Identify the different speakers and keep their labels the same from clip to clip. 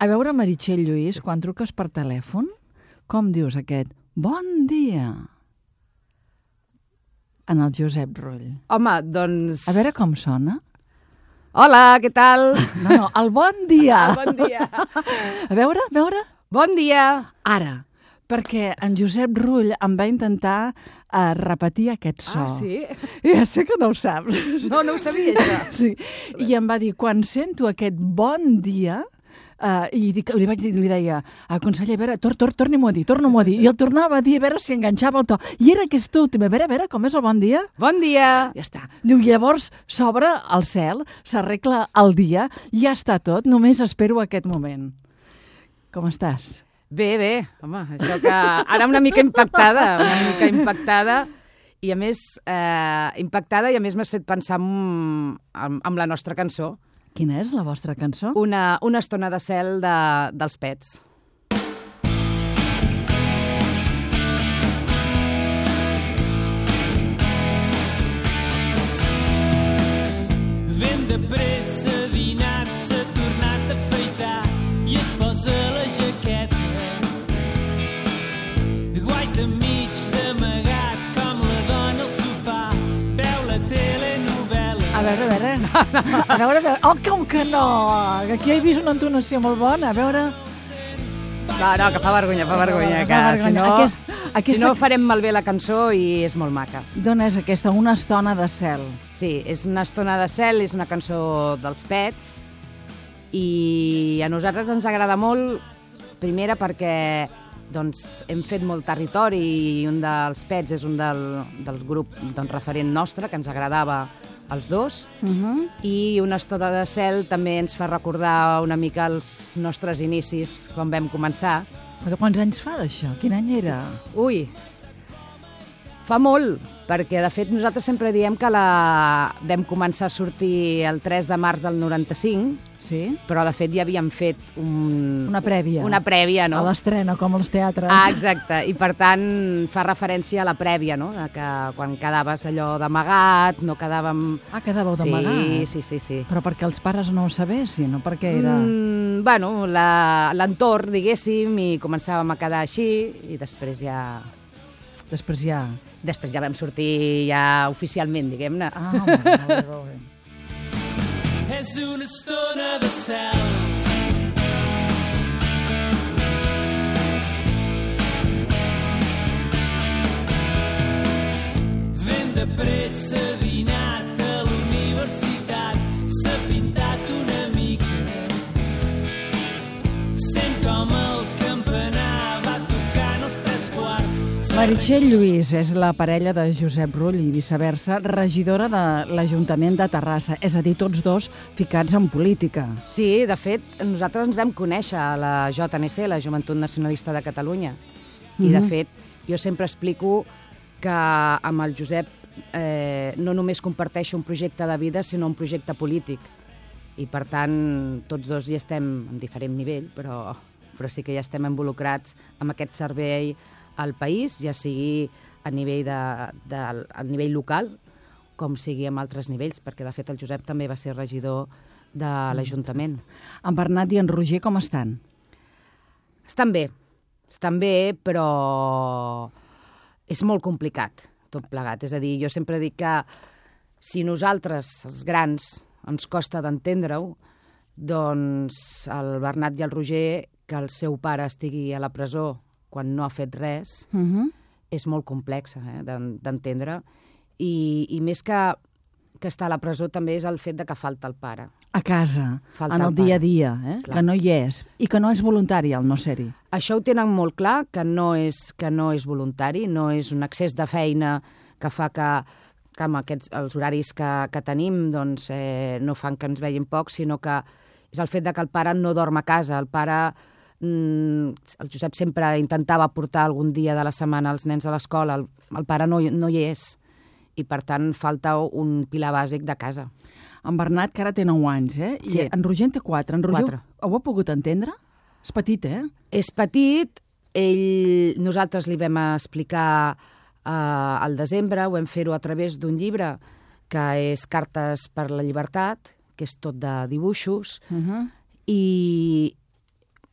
Speaker 1: A veure, Meritxell Lluís, quan truques per telèfon, com dius aquest bon dia en el Josep Rull?
Speaker 2: Home, doncs...
Speaker 1: A veure com sona.
Speaker 2: Hola, què tal?
Speaker 1: No, el bon dia.
Speaker 2: Bon dia.
Speaker 1: A veure.
Speaker 2: Bon dia.
Speaker 1: Ara, perquè en Josep Rull em va intentar repetir aquest so.
Speaker 2: Ah, sí?
Speaker 1: Ja sé que no ho saps.
Speaker 2: No ho sabia, això.
Speaker 1: Sí, i em va dir, quan sento aquest bon dia, i li deia, conseller, a veure, torni-m'ho a dir, i el tornava a dir, a veure si enganxava el to. I era aquesta última, a veure, com és el bon dia?
Speaker 2: Bon dia.
Speaker 1: Ja està. Diu, llavors s'obre el cel, s'arregla el dia, i ja està tot, només espero aquest moment. Com estàs?
Speaker 2: Bé, home, això que... Ara una mica impactada, i a més, m'has fet pensar en la nostra cançó.
Speaker 1: Quina és la vostra cançó?
Speaker 2: Una estona de cel dels Pets.
Speaker 3: Ben de pressa dinat, s'ha tornat a afaitar i es posa la jaqueta. Guaita mig d'amagat com la dona al sofà, veu la telenovela.
Speaker 1: A veure. Oh, com que no! Aquí he vist una entonació molt bona. A veure...
Speaker 2: No, que fa vergonya, que si no farem malbé la cançó i és molt maca.
Speaker 1: D'on és aquesta? Una estona de cel.
Speaker 2: Sí, és una estona de cel, és una cançó dels Pets i a nosaltres ens agrada molt, primera perquè doncs, hem fet molt territori i un dels Pets és un del grup referent nostre, que ens agradava els dos, i una estona de cel també ens fa recordar una mica els nostres inicis, quan vam començar.
Speaker 1: Però quants anys fa d'això? Quin any era?
Speaker 2: Ui, fa molt, perquè de fet nosaltres sempre diem que vam començar a sortir el 3 de març del 95,
Speaker 1: sí?
Speaker 2: Però de fet ja havíem fet
Speaker 1: una prèvia.
Speaker 2: Una prèvia, no?
Speaker 1: A l'estrena, com als teatres.
Speaker 2: Ah, exacte, i per tant fa referència a la prèvia, no? Que quan quedaves allò d'amagat, no quedàvem...
Speaker 1: Ah, quedàveu d'amagat?
Speaker 2: Sí.
Speaker 1: Però perquè els pares no ho sabessin, o perquè era...
Speaker 2: Bueno, l'entorn, diguéssim, i començàvem a quedar així, i després ja... Després ja vam sortir ja oficialment, diguem-ne.
Speaker 1: Ah, molt bé.
Speaker 3: És una estona de cel. Ben de pressa dinat a la universitat, s'ha pintat una mica. Sent com el campanar va tocant els 3/4.
Speaker 1: Meritxell Lluís és la parella de Josep Rull i viceversa, regidora de l'Ajuntament de Terrassa, és a dir, tots dos ficats en política.
Speaker 2: Sí, de fet, nosaltres ens vam conèixer a la JNC, la Joventut Nacionalista de Catalunya, i de fet, jo sempre explico que amb el Josep no només comparteixo un projecte de vida, sinó un projecte polític, i per tant, tots dos hi estem en diferent nivell, però sí que ja estem involucrats amb aquest servei al país, ja sigui a nivell local, com sigui amb altres nivells, perquè de fet el Josep també va ser regidor de l'Ajuntament.
Speaker 1: En Bernat i en Roger com estan?
Speaker 2: Estan bé, però és molt complicat tot plegat. És a dir, jo sempre dic que si nosaltres, els grans, ens costa d'entendre-ho, doncs el Bernat i el Roger, que el seu pare estigui a la presó quan no ha fet res, és molt complexa d'entendre. I més que estar a la presó també és el fet de que falta el pare.
Speaker 1: A casa, en el dia a dia, que no hi és. I que no és voluntari el no ser-hi.
Speaker 2: Això ho tenen molt clar, que no és voluntari, no és un excés de feina que fa que amb els horaris que tenim doncs, no fan que ens vegin poc, sinó que és el fet de que el pare no dorm a casa. El pare... el Josep sempre intentava portar algun dia de la setmana els nens a l'escola, el pare no hi és, i per tant falta un pilar bàsic de casa.
Speaker 1: En Bernat, que ara té 9 anys,
Speaker 2: Sí.
Speaker 1: I en Roger en té 4. En Roger
Speaker 2: 4.
Speaker 1: Ho ha pogut entendre? És petit,
Speaker 2: És petit, nosaltres li vam explicar al desembre, ho vam fer-ho a través d'un llibre que és Cartes per la llibertat, que és tot de dibuixos, i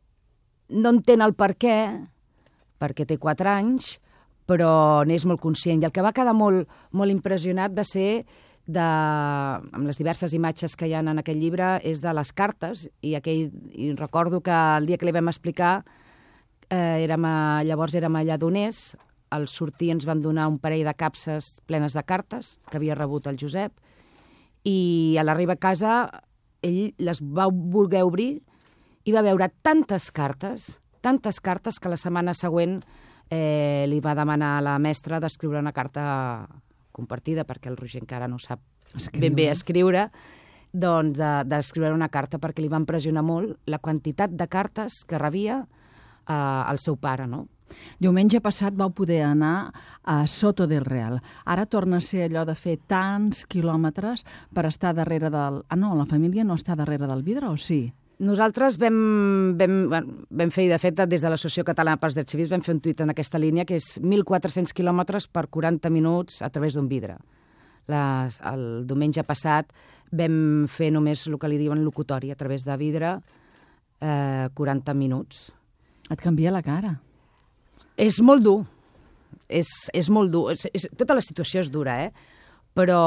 Speaker 2: no entén el per què, perquè té 4 anys, però n'és molt conscient. I el que va quedar molt, molt impressionat va ser, amb les diverses imatges que hi ha en aquell llibre, és de les cartes, i recordo que el dia que li vam explicar, llavors érem allà Donés, al sortir ens van donar un parell de capses plenes de cartes que havia rebut el Josep, i a l'arribar a casa ell les va voler obrir i va veure tantes cartes que la setmana següent li va demanar a la mestra d'escriure una carta compartida, perquè el Roger encara no sap ben bé escriure, doncs d'escriure una carta, perquè li va impressionar molt la quantitat de cartes que rebia el seu pare, no?
Speaker 1: Diumenge passat vau poder anar a Soto del Real. Ara torna a ser allò de fer tants quilòmetres per estar darrere del... Ah, no, la família no està darrere del vidre, o sí?
Speaker 2: Nosaltres vam fer, de fet, des de l'Associació Catalana pels Drets Civils, vam fer un tuit en aquesta línia, que és 1.400 quilòmetres per 40 minuts a través d'un vidre. El diumenge passat vam fer només el que li diuen locutori, a través de vidre, 40 minuts.
Speaker 1: Et canvia la cara.
Speaker 2: És molt dur. És molt dur. Tota la situació és dura, però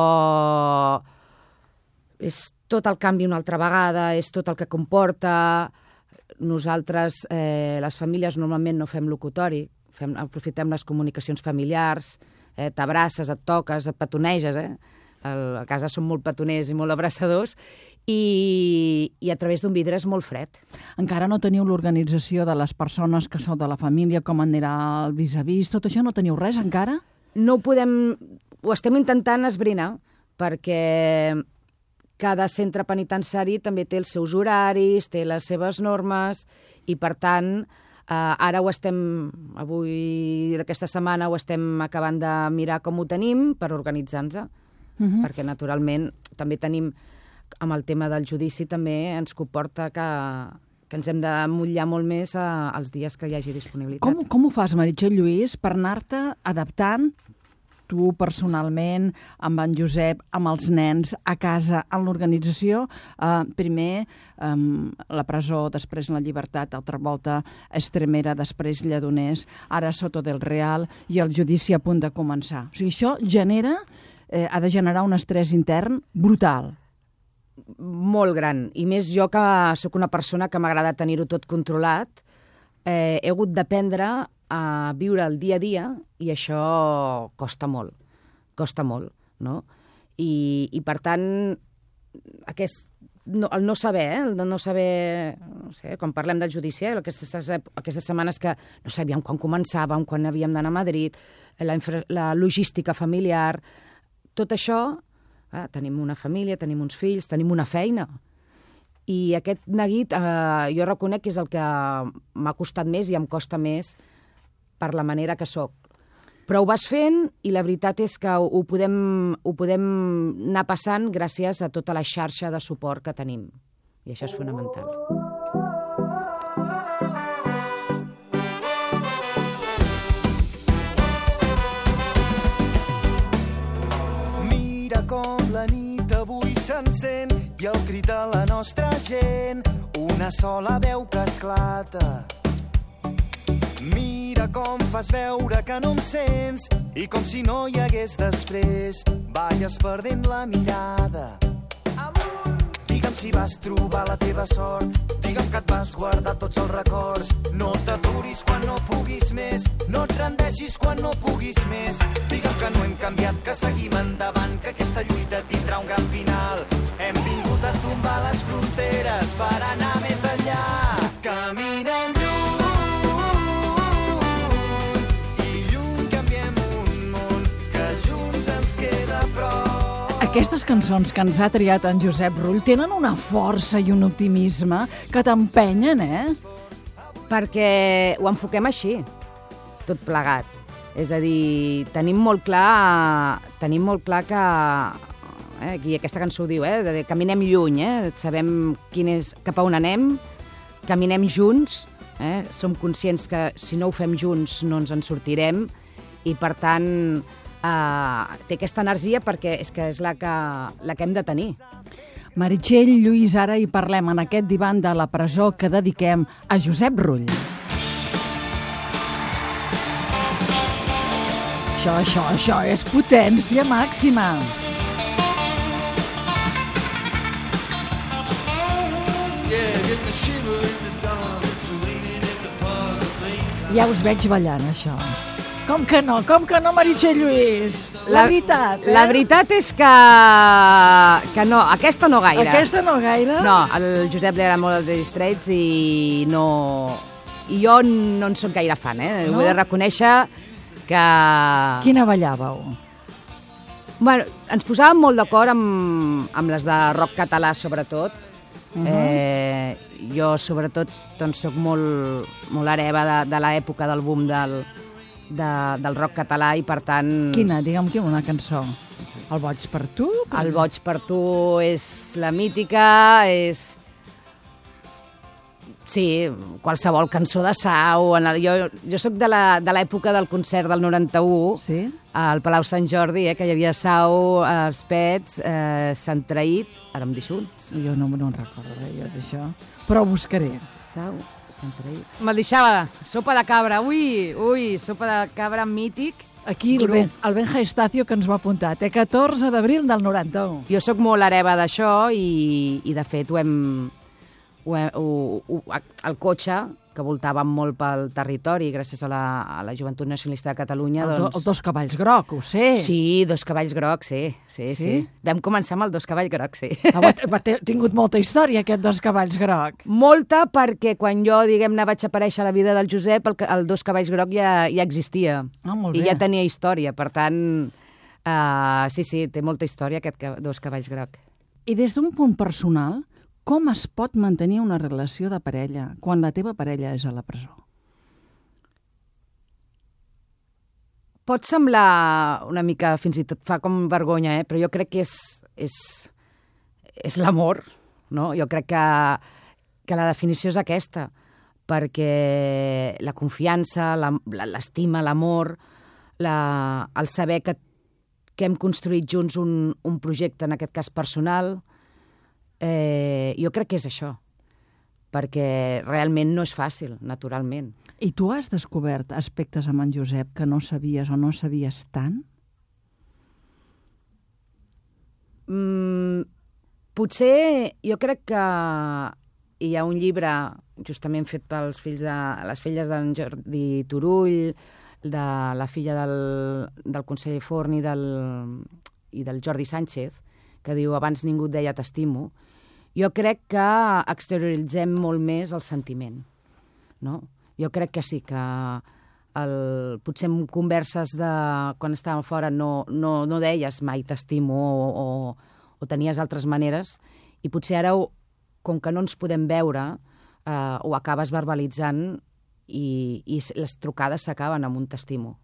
Speaker 2: és tot el canvi una altra vegada, és tot el que comporta. Nosaltres, les famílies, normalment no fem locutori, aprofitem les comunicacions familiars, t'abraces, et toques, et petoneges, A casa som molt petoners i molt abraçadors, i a través d'un vidre és molt fred.
Speaker 1: Encara no teniu l'organització de les persones que sou de la família, com anirà el vis-a-vis, tot això no teniu res encara?
Speaker 2: No ho podem... Ho estem intentant esbrinar, perquè cada centre penitenciari també té els seus horaris, té les seves normes, i per tant, ara ho estem, avui d'aquesta setmana, ho estem acabant de mirar com ho tenim per organitzar-nos, perquè naturalment també tenim, amb el tema del judici, també ens comporta que ens hem de mullar molt més als dies que hi hagi disponibilitat.
Speaker 1: Com ho fas, Meritxell Lluís, per anar-te adaptant, tu personalment, amb en Josep, amb els nens, a casa, en l'organització? Primer la presó, després la llibertat, altra volta Estremera, després Lledoners, ara Soto del Real, i el judici a punt de començar. O sigui, això ha de generar un estrès intern brutal.
Speaker 2: Molt gran, i més jo que sóc una persona que m'agrada tenir-ho tot controlat, he hagut d'aprendre a viure el dia a dia, i això costa molt, no? I per tant, el no saber, no sé, quan parlem del judici, aquestes setmanes que no sabíem quan començàvem, quan havíem d'anar a Madrid, la logística familiar, tot això, tenim una família, tenim uns fills, tenim una feina. I aquest neguit jo reconec que és el que m'ha costat més i em costa més per la manera que sóc. Però ho vas fent, i la veritat és que ho podem anar passant gràcies a tota la xarxa de suport que tenim. I això és fonamental.
Speaker 3: Com la nit avui s'encén i el crit de la nostra gent, una sola veu que esclata. Mira com fas veure que no em sents i com si no hi hagués després, balles perdent la mirada. Digue'm si vas trobar la teva sort, digue'm que et vas guardar tots els records. No t'aturis quan no puguis més, no et rendeixis quan no puguis més. Digue'm que no hem canviat, que seguim endavant, que aquesta lluita tindrà un gran final. Hem vingut a tombar les fronteres per anar més enllà. Caminem
Speaker 1: Aquestes cançons que ens ha triat en Josep Rull tenen una força i un optimisme que t'empenyen,
Speaker 2: Perquè ho enfoquem així, tot plegat. És a dir, tenim molt clar que... Aquí aquesta cançó ho diu, de caminem lluny, sabem cap a on anem, caminem junts, som conscients que si no ho fem junts no ens en sortirem, i per tant... té aquesta energia perquè és la que hem de tenir.
Speaker 1: Meritxell Lluís, ara hi parlem en aquest divan de la presó que dediquem a Josep Rull. Això és potència màxima. Ja us veig ballant, això. Com que no, Meritxell Lluís? La veritat,
Speaker 2: La veritat és que no, aquesta no gaire.
Speaker 1: Aquesta no gaire?
Speaker 2: No, al Josep li agrada molt els Dire Straits i no... I jo no en soc gaire fan, eh? No? Ho he de reconèixer que...
Speaker 1: Quina ballàveu?
Speaker 2: Bueno, ens posàvem molt d'acord amb les de rock català, sobretot. Jo, sobretot, doncs, soc molt hereva de l'època del boom del rock català i, per tant...
Speaker 1: Quina? Digue'm una cançó. El boig per tu?
Speaker 2: El boig per tu és la mítica, és... Sí, qualsevol cançó de Sau. Jo soc de l'època del concert del 91,
Speaker 1: sí?
Speaker 2: Al Palau Sant Jordi, que hi havia Sau, els Pets, Sant Traït, ara em deixo.
Speaker 1: Jo no en recordo, jo d'això. Però ho buscaré.
Speaker 2: Sau, Sant Traït. Me'l deixava, sopa de cabra. Ui, sopa de cabra mític.
Speaker 1: Aquí el Benja Estacio, que ens va apuntar, 14 d'abril del 91.
Speaker 2: Jo sóc molt hereva d'això i de fet el cotxe, que voltàvem molt pel territori gràcies a la Joventut Nacionalista de Catalunya.
Speaker 1: Els Dos Cavalls Groc, ho sé.
Speaker 2: Sí, Dos Cavalls Grocs, sí. Vam començar amb el Dos Cavalls Grocs, sí.
Speaker 1: Ha tingut molta història, aquest Dos Cavalls Groc.
Speaker 2: Molta, perquè quan jo, diguem-ne, vaig aparèixer a la vida del Josep, el Dos Cavalls Groc ja existia.
Speaker 1: Molt bé.
Speaker 2: I ja tenia història, per tant, sí, té molta història aquest Dos Cavalls Groc.
Speaker 1: I des d'un punt personal, com es pot mantenir una relació de parella quan la teva parella és a la presó?
Speaker 2: Pot semblar una mica, fins i tot fa com vergonya, però jo crec que és l'amor, no? Jo crec que la definició és aquesta, perquè la confiança, l'estima, l'amor, el saber que hem construït junts un projecte, en aquest cas personal, jo crec que és això, perquè realment no és fàcil, naturalment.
Speaker 1: I tu has descobert aspectes amb en Josep que no sabies o no sabies tant?
Speaker 2: Potser, jo crec que hi ha un llibre justament fet pels les filles d'en Jordi Turull, de la filla del conseller Forn i del Jordi Sánchez, que diu abans ningú et deia t'estimo. Jo crec que exterioritzem molt més el sentiment, no? Jo crec que sí, que potser en converses de quan estàvem fora no deies mai t'estimo o tenies altres maneres, i potser ara, com que no ens podem veure, ho acabes verbalitzant i les trucades s'acaben amb un t'estimo.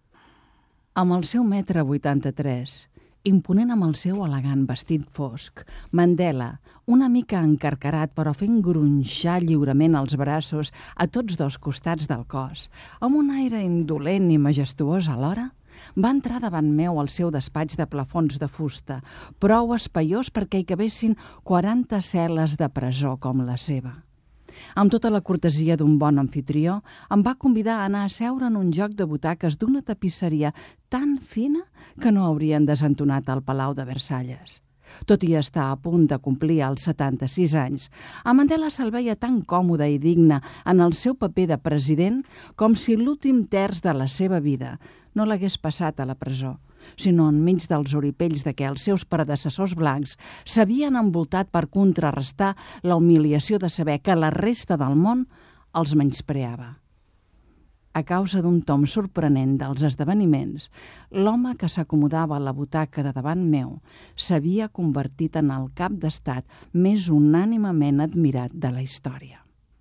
Speaker 1: Amb el seu 1,83 m, imponent amb el seu elegant vestit fosc, Mandela, una mica encarcarat però fent gronxar lliurement els braços a tots dos costats del cos, amb un aire indolent i majestuós alhora, va entrar davant meu al seu despatx de plafons de fusta, prou espaiós perquè hi cabessin 40 cel·les de presó com la seva. Amb tota la cortesia d'un bon anfitrió, em va convidar a anar a seure en un joc de butaques d'una tapisseria tan fina que no haurien desentonat al Palau de Versalles. Tot i estar a punt de complir els 76 anys, a Mandela se'l veia tan còmode i digne en el seu paper de president com si l'últim terç de la seva vida no l'hagués passat a la presó, sinó enmig dels oripells de què els seus predecessors blancs s'havien envoltat per contrarrestar la humiliació de saber que la resta del món els menyspreava. A causa d'un tom sorprenent dels esdeveniments, l'home que s'acomodava a la butaca de davant meu s'havia convertit en el cap d'estat més unànimement admirat de la història.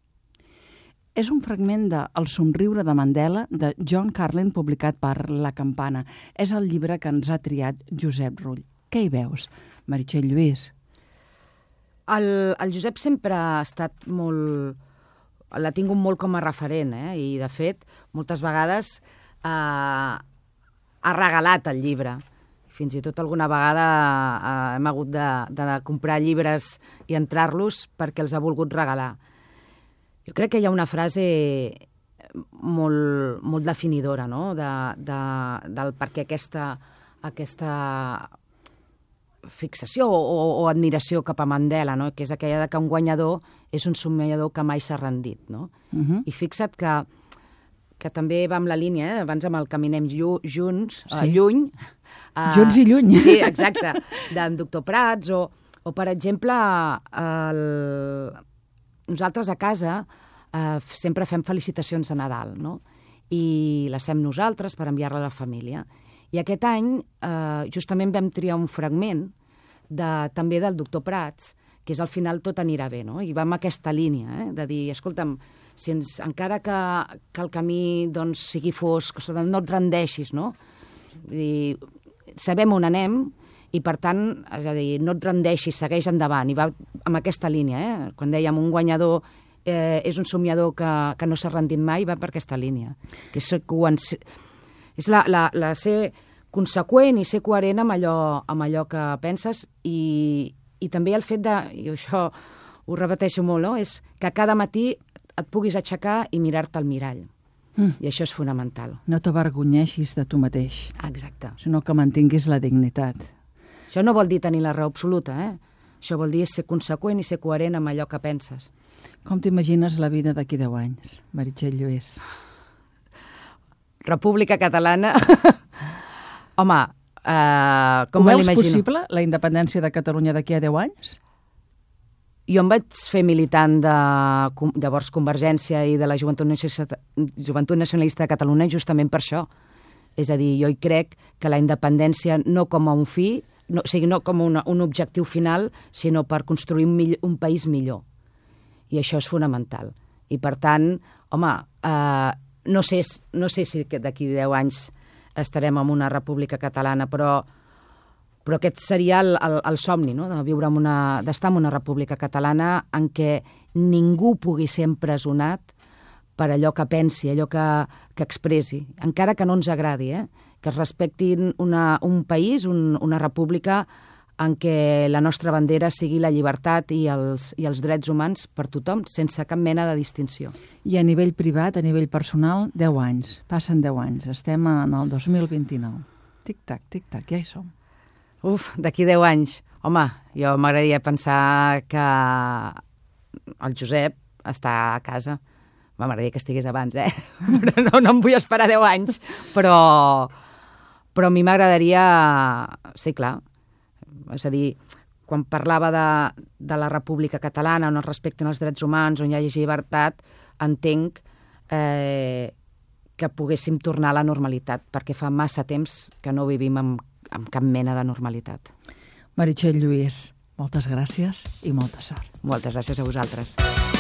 Speaker 1: És un fragment de El somriure de Mandela, de John Carlin, publicat per La Campana. És el llibre que ens ha triat Josep Rull. Què hi veus, Meritxell Lluís?
Speaker 2: El Josep sempre ha estat molt... L'ha tingut molt com a referent, i de fet, moltes vegades ha regalat el llibre. Fins i tot alguna vegada hem hagut de comprar llibres i entrar-los perquè els ha volgut regalar. Jo crec que hi ha una frase molt definidora, no? Del per què aquesta fixació o admiració cap a Mandela, no? Que és aquella de que un guanyador és un somniador que mai s'ha rendit, no? I fixa't que també va amb la línia, abans amb el Caminem Junts, lluny.
Speaker 1: Junts i lluny.
Speaker 2: Sí, exacte, d'en doctor Prats, o per exemple, nosaltres a casa sempre fem felicitacions de Nadal, no? I les fem nosaltres per enviar-la a la família. I aquest any justament vam triar un fragment també del doctor Prats, que és al final tot anirà bé, no? I va amb aquesta línia, de dir, escolta'm, encara que el camí doncs, sigui fosc, no et rendeixis, no? I sabem on anem i, per tant, és a dir, no et rendeixis, segueix endavant. I va amb aquesta línia, quan dèiem un guanyador és un somniador que no s'ha rendit mai, va per aquesta línia. Que és la ser conseqüent i ser coherent amb allò que penses i també el fet de, i això ho repeteixo molt, no? És que cada matí et puguis aixecar i mirar-te al mirall. I això és fonamental.
Speaker 1: No t'avergonyeixis de tu mateix.
Speaker 2: Exacte.
Speaker 1: Sinó que mantinguis la dignitat.
Speaker 2: Això no vol dir tenir la raó absoluta, Això vol dir ser conseqüent i ser coherent amb allò que penses.
Speaker 1: Com t'imagines la vida d'aquí 10 anys, Meritxell Lluís?
Speaker 2: República Catalana... Home, com
Speaker 1: ho
Speaker 2: me
Speaker 1: veus
Speaker 2: l'imagino?
Speaker 1: possible, la independència de Catalunya d'aquí a 10 anys?
Speaker 2: Jo em vaig fer militant de llavors Convergència i de la Joventut Nacionalista de Catalunya justament per això. És a dir, jo hi crec que la independència no com a un fi, no com un objectiu final, sinó per construir un país millor. I això és fonamental. I per tant, home, no sé si d'aquí 10 anys estarem en una república catalana, però aquest seria el somni, no? D'estar en una república catalana en què ningú pugui ser empresonat per allò que pensi, allò que expressi, encara que no ens agradi, que es respectin un país, una república en què la nostra bandera sigui la llibertat i els drets humans per tothom, sense cap mena de distinció.
Speaker 1: I a nivell privat, a nivell personal, 10 anys. Passen 10 anys. Estem en el 2029. Tic-tac, tic-tac, ja hi som.
Speaker 2: D'aquí 10 anys. Home, jo m'agradaria pensar que el Josep està a casa. M'agradaria que estigués abans, Però no em vull esperar 10 anys. Però a mi m'agradaria... Sí, clar. És a dir, quan parlava de la República Catalana, on es respecten els drets humans, on hi hagi llibertat, entenc que poguéssim tornar a la normalitat, perquè fa massa temps que no vivim amb cap mena de normalitat.
Speaker 1: Meritxell Lluís, moltes gràcies i molta sort.
Speaker 2: Moltes gràcies a vosaltres.